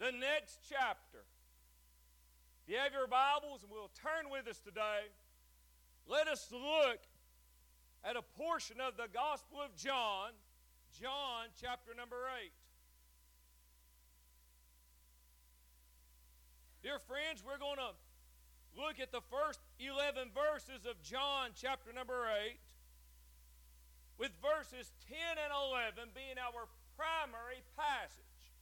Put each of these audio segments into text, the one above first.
the next chapter. If you have your Bibles, and we'll turn with us today, let us look at a portion of the Gospel of John, John chapter number 8. Dear friends, we're going to look at the first 11 verses of John chapter number 8, with verses 10 and 11 being our primary passage.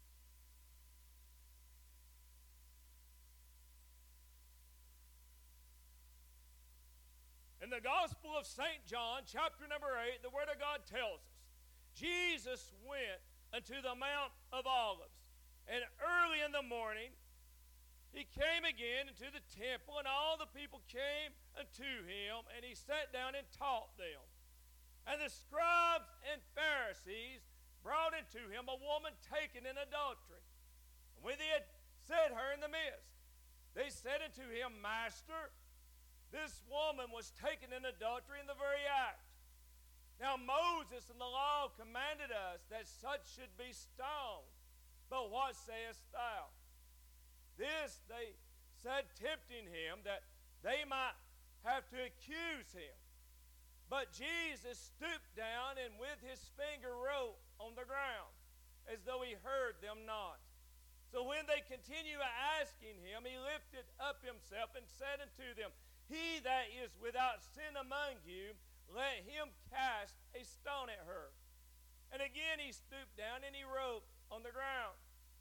In the Gospel of St. John, chapter number 8, the Word of God tells us, Jesus went unto the Mount of Olives, and early in the morning he came again into the temple, and all the people came unto him, and he sat down and taught them. And the scribes and Pharisees brought unto him a woman taken in adultery. And when they had set her in the midst, they said unto him, Master, this woman was taken in adultery in the very act. Now Moses in the law commanded us that such should be stoned. But what sayest thou? This they said, tempting him, that they might have to accuse him. But Jesus stooped down and with his finger wrote on the ground, as though he heard them not. So when they continued asking him, he lifted up himself and said unto them, He that is without sin among you, let him cast a stone at her. And again he stooped down and he wrote on the ground.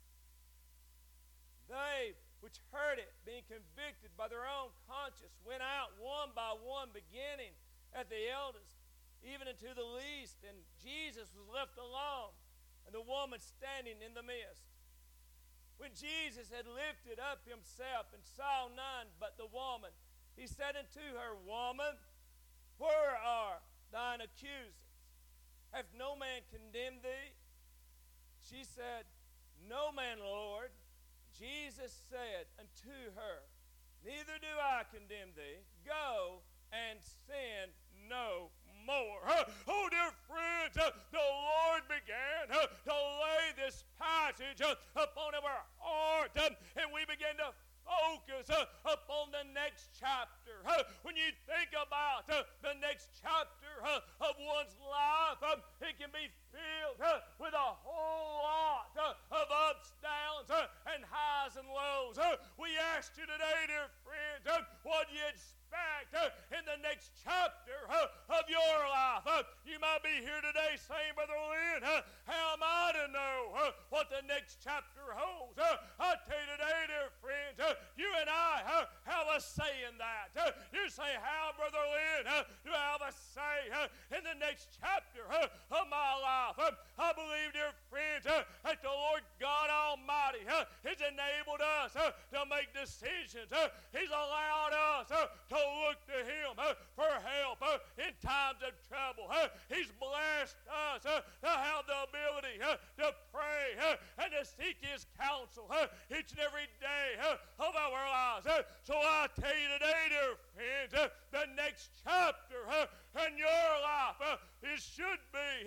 They which heard it, being convicted by their own conscience, went out one by one, beginning at the eldest, even unto the least. And Jesus was left alone, and the woman standing in the midst. When Jesus had lifted up himself and saw none but the woman, he said unto her, Woman, where are thine accusers? Hath no man condemned thee? She said, No man, Lord. Jesus said unto her, Neither do I condemn thee. Go and sin no more. Oh, dear friends, the Lord began to lay this passage upon our heart, and we began to focus upon the next chapter. When you think about the next chapter of one's life, it can be filled with a whole lot of ups, downs, and highs and lows. We ask you today, dear friends, what do you expect in the next chapter of your life? You might be here today saying, Brother Lynn, how am I to know what the next chapter holds? I tell you today, dear friends, you and I have a say in that. You say, how, Brother Lynn, do I have a say in the next chapter of my life? I believe, dear friends, that the Lord God Almighty has enabled us to make decisions. He's allowed us to look to Him for help in times of trouble. He's blessed us to have the ability to pray and to seek His counsel each and every day of our lives. So I tell you today, dear friends, the next chapter in your life should be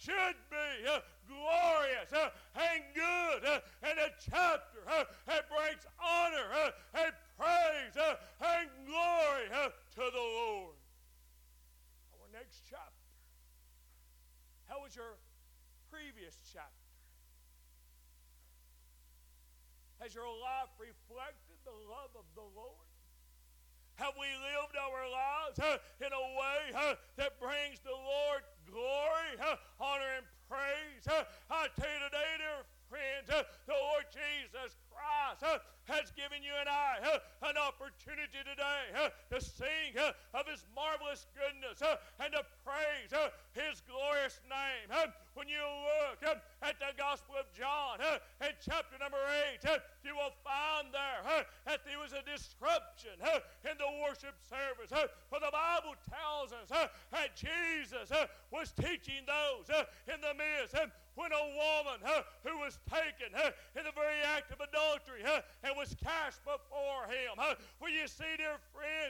glorious and good, and a chapter that brings honor and praise and glory to the Lord. Our next chapter. How was your previous chapter? Has your life reflected the love of the Lord? Have we lived our lives in a way that brings the Lord glory, honor, and praise? I tell you today, dear friends, the Lord Jesus Christ has given you and I an opportunity today to sing of His marvelous goodness and to praise His glorious name. When you look at the Gospel of John in chapter number 8, you will find there that there was a disruption in the worship service. For the Bible tells us that Jesus was teaching those in the midst when a woman who was taken in the very act of adultery and was cast before him. For you see, dear friends,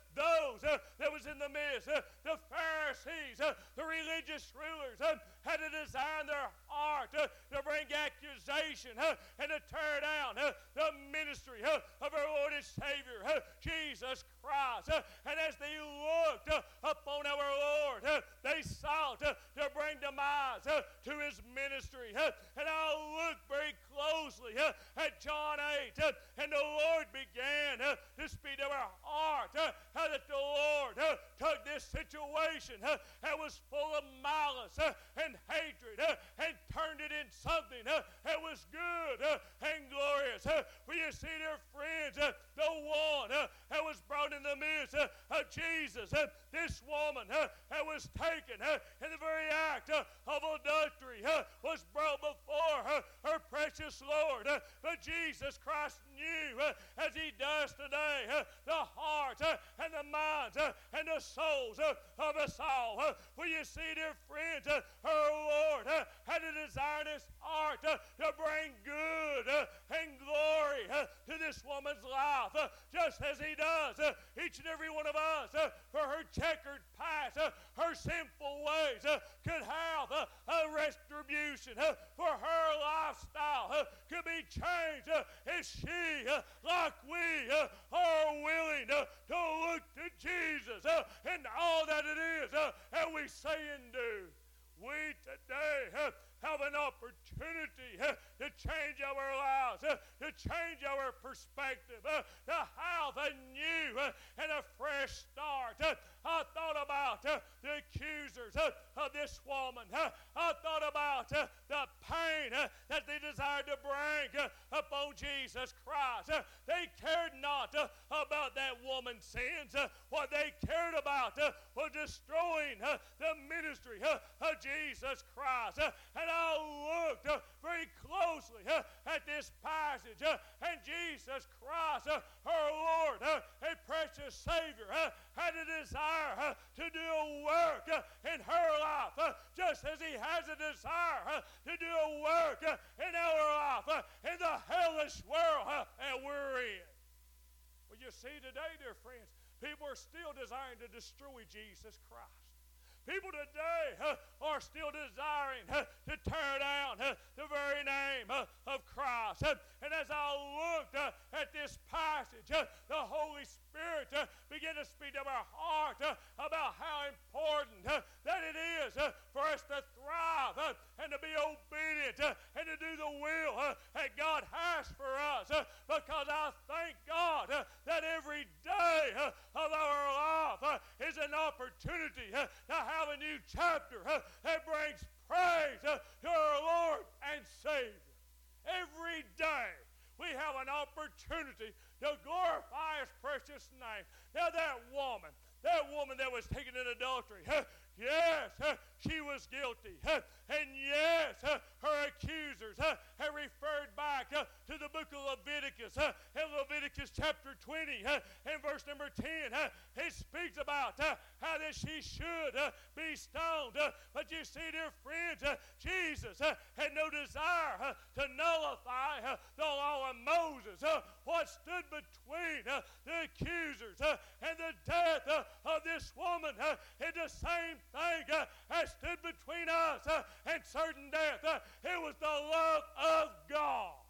those that was in the midst, the Pharisees, the religious rulers, had a desire in their heart to bring accusation and to tear down the ministry of our Lord and Savior, Jesus Christ. And as they looked upon our Lord, they sought to bring demise to his ministry. And I looked very closely at John 8, and the Lord began to speak to our heart how that the Lord took this situation that was full of malice and hatred and turned it into something that was good and glorious. For you see, dear friends, the one that was brought in the midst of Jesus, this woman that was taken in the very act of adultery, was brought before her precious Lord. But Jesus Christ knew, as he does today, the heart and the minds and the souls of us all. For you see, dear friends, her Lord had a desire in his heart to bring good and glory to this woman's life, just as he does each and every one of us. For her checkered past, her sinful ways could have a retribution. For her lifestyle could be changed if she, like we, are willing to look to Jesus and all that it is that we say and do. We today have an opportunity to change our lives, to change our perspective, to have a new and a fresh start. I thought about the accusers of this woman. I thought about the pain that they desired to bring upon Jesus Christ. They cared not about that woman's sins. What they cared about was destroying the ministry of Jesus Christ. And I looked very closely at this passage, and Jesus Christ, her Lord, a precious Savior, had a desire to do a work in her life, just as he has a desire to do a work in our life, in the hellish world that we're in. Well, you see today, dear friends, people are still desiring to destroy Jesus Christ. People today are still desiring to tear down the very name of Christ. And as I looked at this passage, the Holy Spirit began to speak to our heart about how important that it is for us to thrive and to be obedient and to do the will that God has for us. Because I thank God that every day of our life is an opportunity to have a new chapter that brings praise to our Lord and Savior. Every day we have an opportunity to glorify his precious name. Now that woman that was taken in adultery, yes, she was guilty. And yes, her accusers have referred back to the book of Leviticus. In Leviticus chapter 20 and verse number 10, it speaks about how that she should be stoned. But you see, dear friends, Jesus had no desire to nullify the law of Moses. What stood between the accusers and the death of this woman is the same thing that stood between us and certain death. It was the love of God.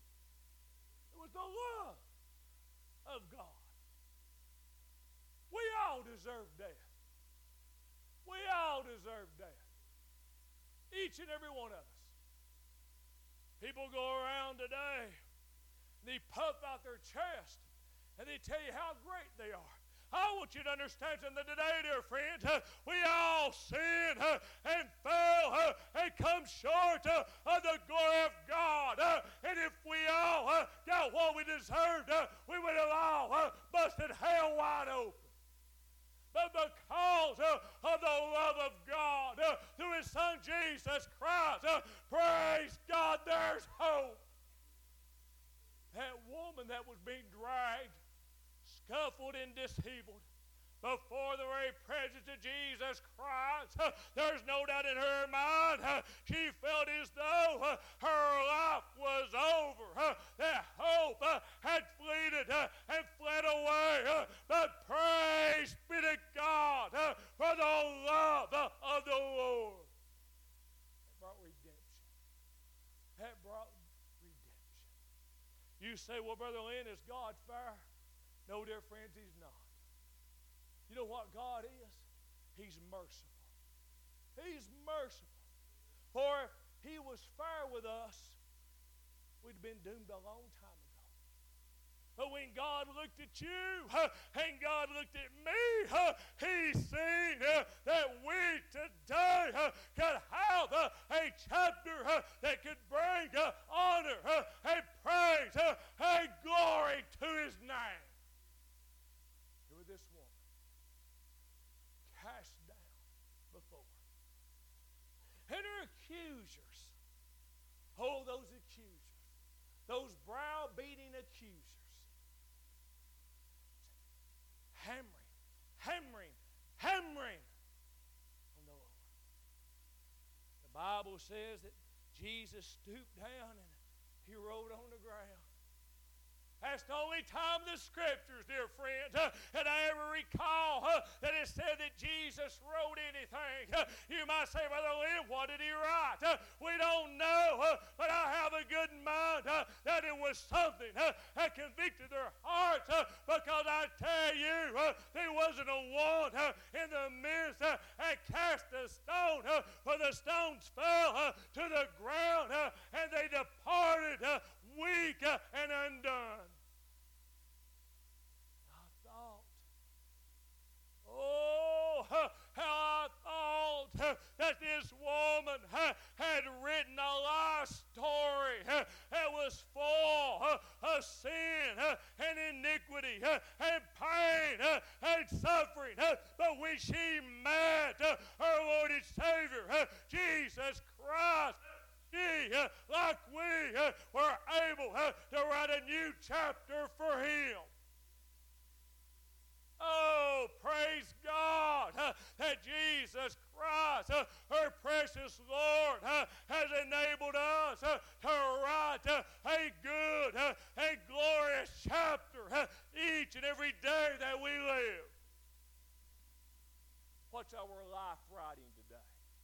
It was the love of God. We all deserve death. We all deserve death. Each and every one of us. People go around today, they puff out their chest, and they tell you how great they are. I want you to understand something today, dear friends. We all sin and fail and come short of the glory of God. And if we all got what we deserved, we would have all busted hell wide open. But because of the love of God through his Son Jesus Christ, praise God, there's hope. That woman that was being dragged, scuffled and disheveled before the very presence of Jesus Christ, there's no doubt in her mind she felt as though her life was over, that hope had fleeted and fled away. But praise You say, well, Brother Lynn, is God fair? No, dear friends, He's not. You know what God is? He's merciful. He's merciful. For if He was fair with us, we'd been doomed a long time ago. But when God looked at you and God looked at me, He seen that we today could have a chapter that could bring honor and praise and glory to His name. Who is this woman? Cast down before. And her accusers, oh, those accusers, those browbeating accusers, hammering on the Lord. The Bible says that Jesus stooped down and He wrote on the ground. That's the only time in the Scriptures, dear friends, that I ever recall that it said that Jesus wrote anything. You might say, Brother Lynn, what did He write? We don't know, but I have a good mind that it was something that convicted their hearts, because I tell you, there wasn't a one in the midst that cast a stone, for the stones fell to the ground, and they departed weak and undone. How I thought that this woman had written a life story that was full of sin and iniquity and pain and suffering. But when she met her Lord and Savior, Jesus Christ, she, like we, were able to write a new chapter for Him. Oh, praise God that Jesus Christ, her precious Lord, has enabled us to write a good and glorious chapter each and every day that we live. What's our life writing today?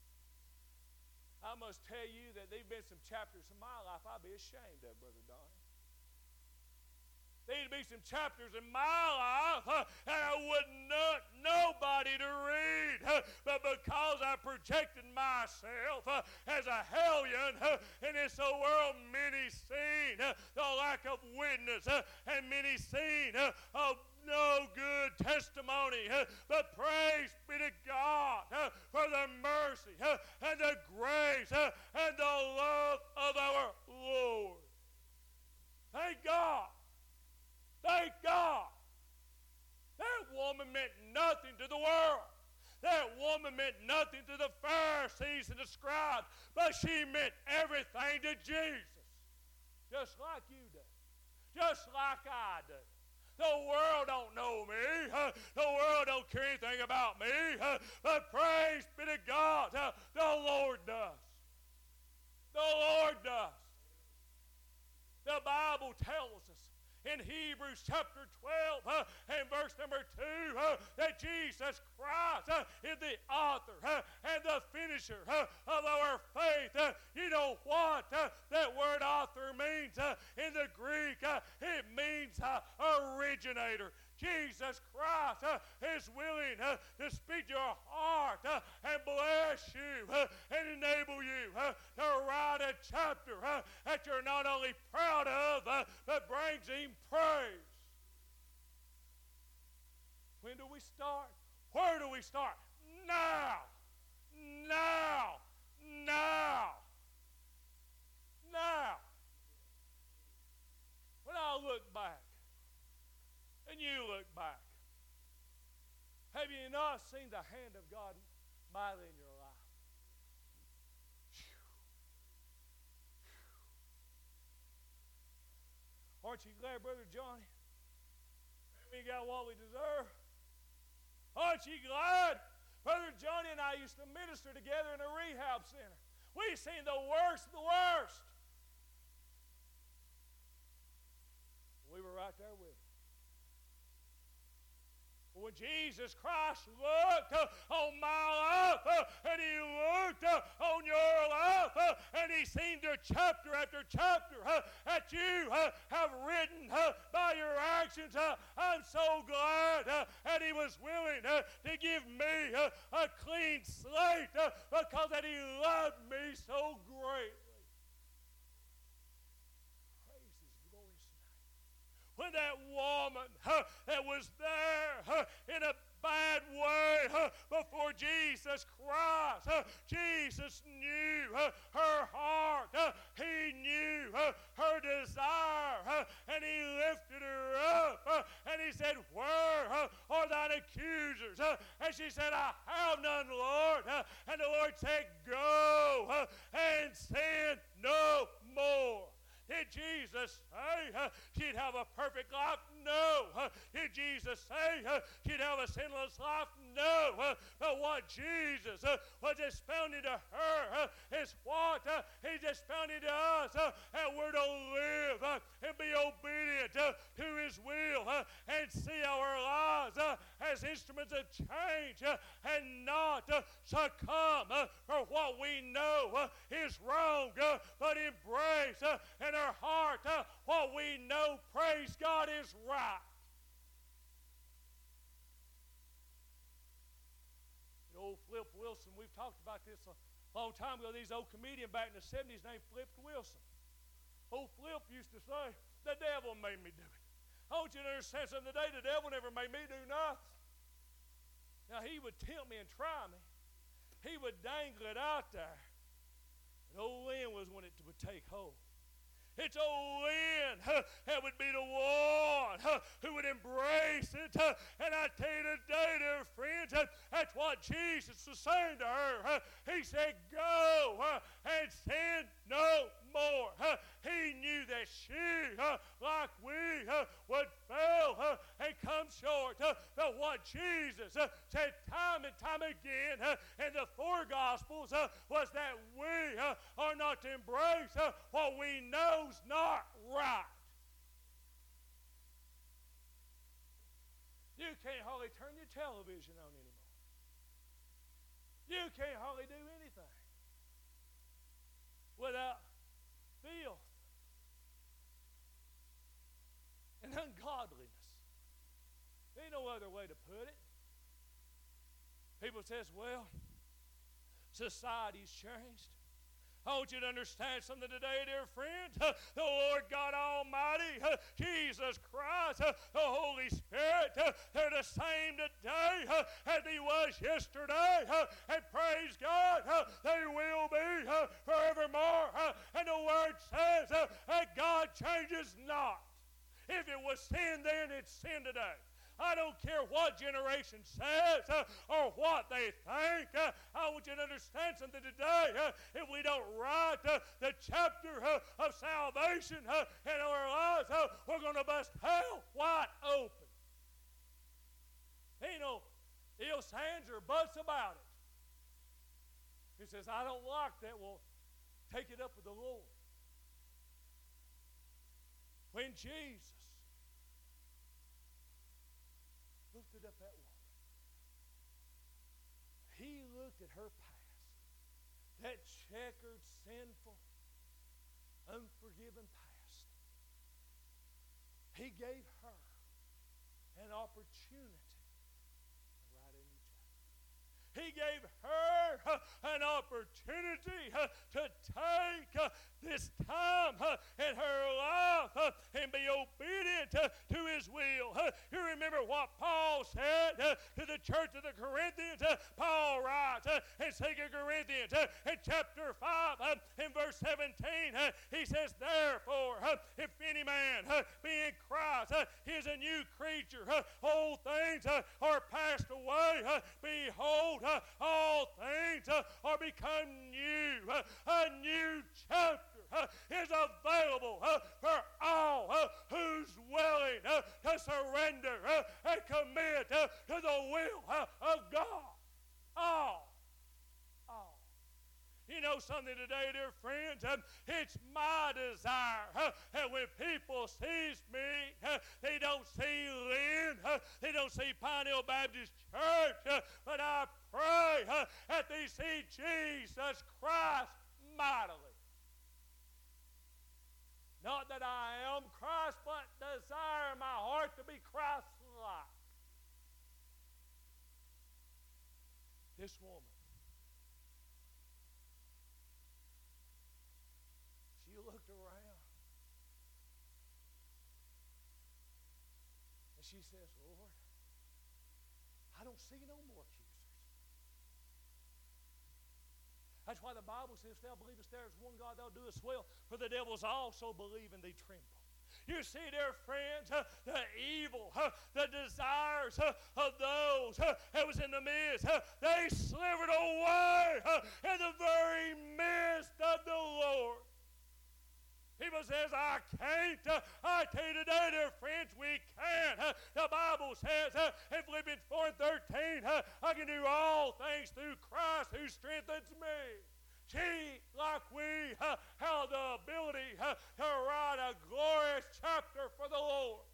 I must tell you that there have been some chapters in my life I'd be ashamed of, Brother Donnie. There'd be some chapters in my life that I wouldn't want nobody to read. But because I projected myself as a hellion, and it's a world many seen the lack of witness, and many seen of no good testimony. But praise be to God for the mercy and the grace and the love of our Lord. Thank God. Thank God. That woman meant nothing to the world. That woman meant nothing to the Pharisees and the scribes, but she meant everything to Jesus. Just like you do. Just like I do. The world don't know me. The world don't care anything about me. But praise be to God, the Lord does. The Lord does. The Bible tells us in Hebrews chapter 12 and verse number 2 that Jesus Christ is the author and the finisher of our faith. You know what that word author means in the Greek? It means originator. Jesus Christ is willing to speak to your heart and bless you and enable you to write a chapter that you're not only proud of but brings Him praise. When do we start? Where do we start? Now. Now. Now. Now. When I look back, and you look back, have you not seen the hand of God mightily in your life? Aren't you glad, Brother Johnny? We got what we deserve. Aren't you glad? Brother Johnny and I used to minister together in a rehab center. We've seen the worst of the worst. We were right there with him. When Jesus Christ looked on my life and He looked on your life and He seen the chapter after chapter that you have written by your actions, I'm so glad that He was willing to give me a clean slate because that He loved me so greatly. Praise His glorious name. When that woman that was there in a bad way before Jesus Christ, Jesus knew her heart. He knew her desire, and He lifted her up, and He said, "Where are thine accusers?" And she said, "I have none, Lord." And the Lord said, "Go and sin no more." Did Jesus say she'd have a perfect life? No. Did Jesus say she'd have a sinless life? No. But what Jesus was expounding to her is what He's expounding to us, and we're to live and be obedient to His will and see our lives as instruments of change and not succumb for what we know is wrong, but embrace in our heart what we know, praise God, is right. The old Flip Wilson, we've talked about this a long time ago. These old comedian back in the 70s named Flip Wilson. Old Flip used to say, "The devil made me do it." I want you to understand something today. The devil never made me do nothing. Now, he would tempt me and try me. He would dangle it out there. But old Lynn was when it would take hold. It's old Lynn that would be the one who would embrace it. And I tell you today, dear friends, that's what Jesus was saying to her. He said, "Go and sin no more." He knew that she, like we, would fail and come short. But what Jesus said time and time again in the four Gospels was that we are not to embrace what we know's not right. You can't hardly turn your television on anymore. You can't hardly do anything without filth and ungodliness. There ain't no other way to put it. People says, "Well, society's changed." I want you to understand something today, dear friends. The Lord God Almighty, Jesus Christ, the Holy Spirit, they're the same today as He was yesterday. And praise God, they will be forevermore. And the Word says that God changes not. If it was sin then, it's sin today. I don't care what generation says or what they think. I want you to understand something today. If we don't write the chapter of salvation in our lives, we're going to bust hell wide open. Ain't no ifs, ands, or buts about it. He says, "I don't like that." Well, take it up with the Lord. When Jesus lifted up that woman, He looked at her past, that checkered, sinful, unforgiven past. He gave her an opportunity to write a new chapter. He gave her an opportunity to take this time in her life and be obedient to His will. You remember what Paul said to the church of the Corinthians? Paul writes in 2 Corinthians in chapter 5 in verse 17, he says, "Therefore, if any man be in Christ, he is a new creature. Old things are passed away. Behold, all things are become new." A new chapter is available for all who's willing to surrender and commit to the will of God. All. You know something today, dear friends? It's my desire that when people sees me, they don't see Lynn, praying they don't see Pine Hill Baptist Church, but I pray that they see Jesus Christ mightily. Not that I am Christ, but desire in my heart to be Christ-like. This woman, she looked around and she says, Lord, I don't see no more accusers. That's why the Bible says, if thou believest there is one God, thou doest well, for the devils also believe and they tremble. You see, dear friends, the evil, the desires of those that was in the midst, they slivered away in the very midst of the Lord. People says, I can't. I tell you today, dear friends, we can. The Bible says in Philippians 4:13, I can do all things through Christ who strengthens me. See, like we have the ability to write a glorious chapter for the Lord.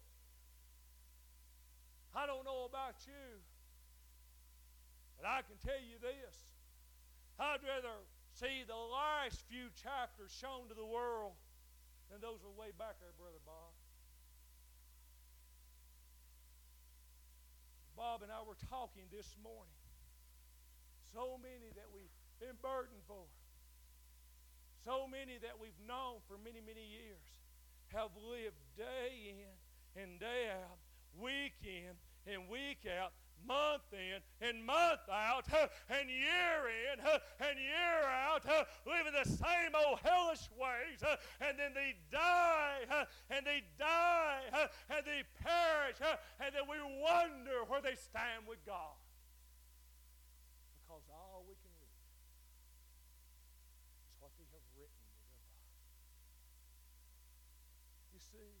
I don't know about you, but I can tell you this. I'd rather see the last few chapters shown to the world than those are way back there, Brother Bob. Bob and I were talking this morning. So many that we've been burdened for. So many that we've known for many, many years have lived day in and day out, week in and week out, month in and month out, and year in and year out, living the same old hellish ways, and then they die, and they die, and they perish, and then we wonder where they stand with God. Because all we can read is what they have written with their Bible. You see,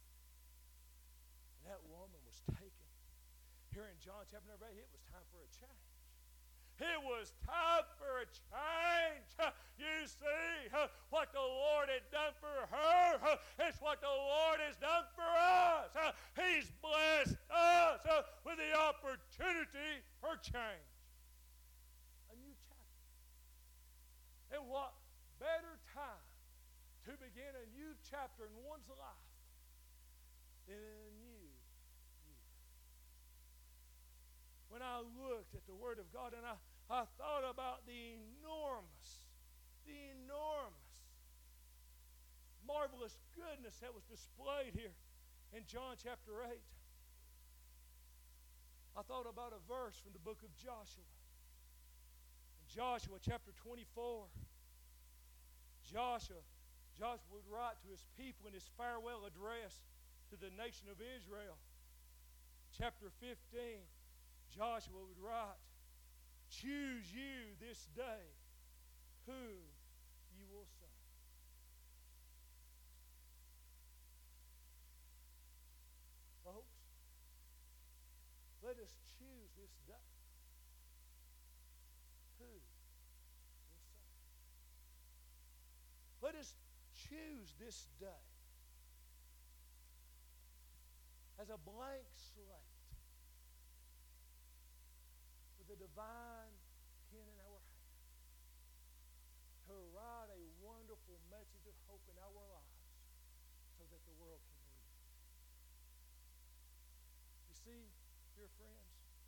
that woman was taken. Here in John chapter number 8, it was time for a change. It was time for a change. You see, what the Lord had done for her is what the Lord has done for us. He's blessed us with the opportunity for change. A new chapter. And what better time to begin a new chapter in one's life than a new year. When I looked at the Word of God and I thought about the enormous, marvelous goodness that was displayed here in John chapter 8. I thought about a verse from the book of Joshua. In Joshua chapter 24, Joshua would write to his people in his farewell address to the nation of Israel. Chapter 15, Joshua would write, choose you this day whom you will serve. Folks, let us choose this day who will serve. Let us choose this day as a blank slate with a divine pen in our hand to write a wonderful message of hope in our lives so that the world can read. You see, dear friends,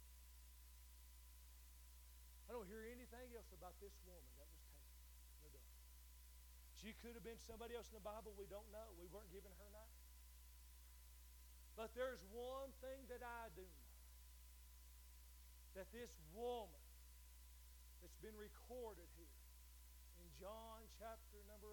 I don't hear anything else about this woman that was taken in adultery. She could have been somebody else in the Bible. We don't know. We weren't given her name. But there's one thing that I do know. That this woman that's been recorded here in John chapter number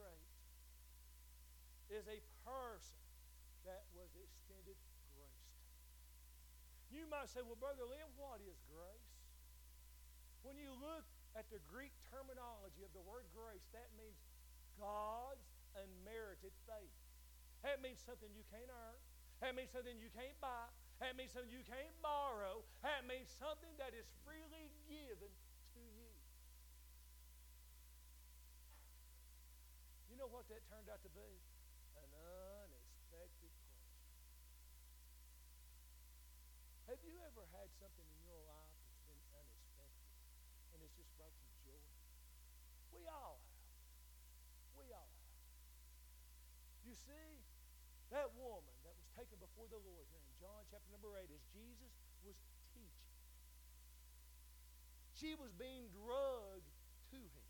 8 is a person that was extended grace to. You might say, well, Brother Lynn, what is grace? When you look at the Greek terminology of the word grace, that means God's unmerited favor. That means something you can't earn. That means something you can't buy. That means something you can't borrow. That means something that is freely given to you. You know what that turned out to be? An unexpected pleasure. you see, that woman that was taken before the Lord here in John chapter number 8, as Jesus was teaching, she was being drugged to him.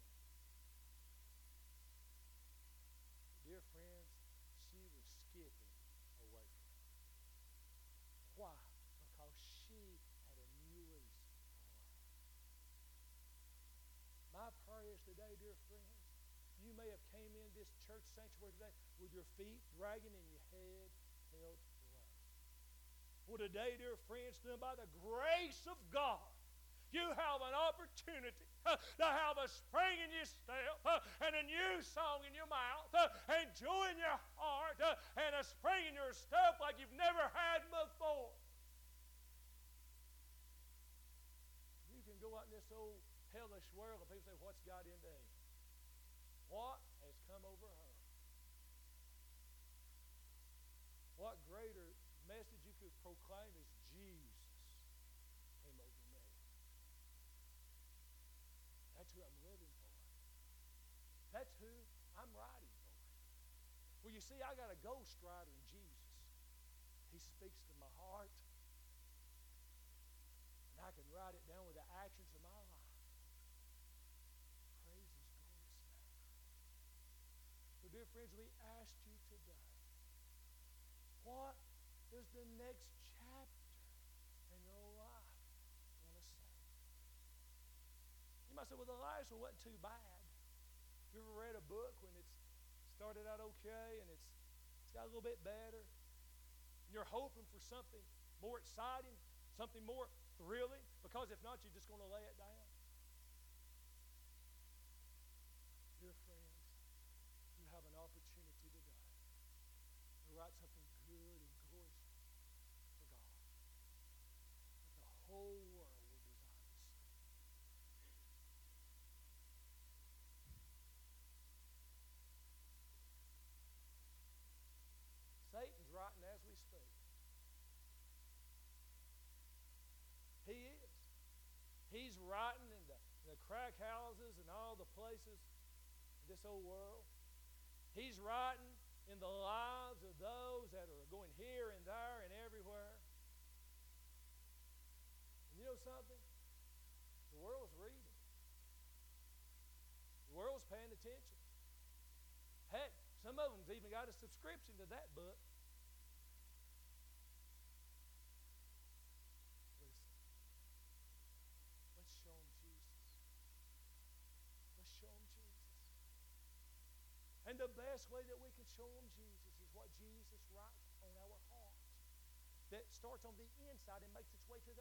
Dear friends, she was skipping away from him. Why? Because she had a new lease on life. My prayer is today, dear friends, you may have came in this church sanctuary today with your feet dragging and your head held low. Well, today, dear friends, by the grace of God, you have an opportunity to have a spring in your step and a new song in your mouth and joy in your heart and a spring in your step like you've never had before. You can go out in this old hellish world and people say, what's got into him? What has come over her? What greater message you could proclaim is Jesus came over me. That's who I'm living for. That's who I'm riding for. Well, you see, I got a ghost rider in Jesus. He speaks to my heart. And I can write it down with the actions of my life. Praise His glorious name. So, dear friends, we ask you today, what does the next chapter in your life want to say? You might say, well, the last one wasn't too bad. You ever read a book when it's started out okay and it's got a little bit better? And you're hoping for something more exciting, something more thrilling, because if not, you're just going to lay it down. Dear friends, you have an opportunity today to write something good and glorious for God that the whole world will desire to see. Satan's writing as we speak. He is. He's writing in the crack houses and all the places in this old world. He's writing in the lives of those that are going here and there and everywhere. And you know something? The world's reading. The world's paying attention. Heck, some of them's even got a subscription to that book. Listen. Let's show them Jesus. Let's show them Jesus. And the best way that we can show them Jesus is what Jesus writes on our hearts. That starts on the inside and makes its way to